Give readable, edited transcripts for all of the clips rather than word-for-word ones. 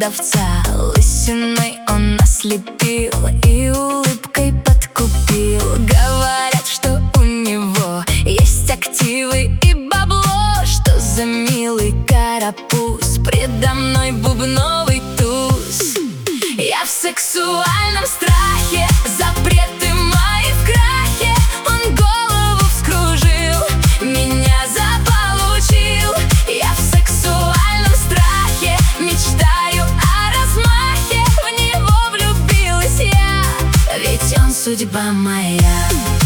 продавца. Лысиной он ослепил и улыбкой подкупил. Говорят, что у него есть активы и бабло. Что за милый карапуз, предо мной бубновый туз. Я в сексуальном страхе, запреты мои в крахе. Он голову вскружил, меня заполучил. Я в сексуальном страхе, мечтаю о размахе. В него влюбилась я, ведь он судьба моя.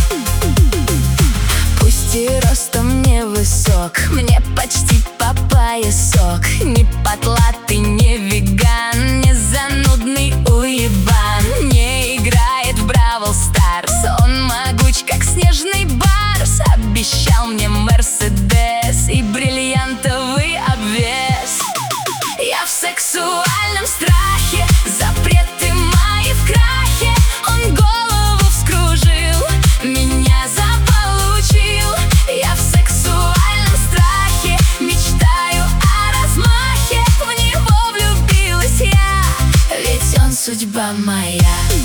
Пусть и ростом невысок, мне почти по поясок. Не потлатый, не веган, не занудный уебан. Не играет в Бравл Старс, он могуч, как снежный барс. Обещал мне Мерседес и бриллиантовый обвес. Я в сексуальном страхе, запреты мои в крахе. Он голову вскружил, меня заполучил. Я в сексуальном страхе, мечтаю о размахе. В него влюбилась я, ведь он судьба моя.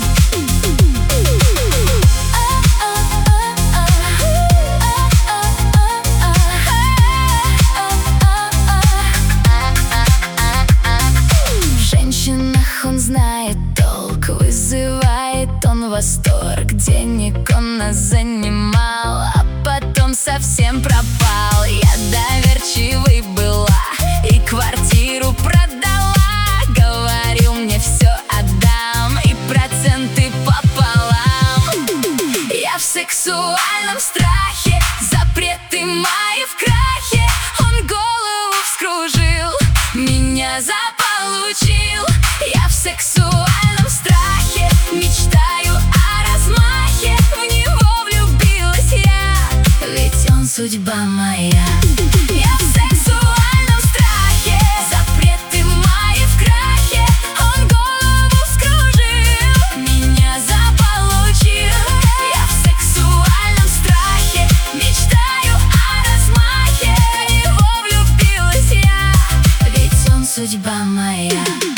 Он знает толк, вызывает он восторг. Денег он нас занимал, а потом совсем пропал. Я доверчивой была и квартиру продала. Говорил, мне все отдам и проценты пополам. Я в сексуальном страхе, запреты мои в крахе. Он голову вскружил, меня заполучил. Я в сексуальном страхе, мечтаю о размахе. В него влюбилась я, ведь он судьба моя. Я в сексуальном страхе, запреты мои в крахе. Он голову вскружил, меня заполучил. Я в сексуальном страхе, мечтаю о размахе. В него влюбилась я, ведь он судьба моя.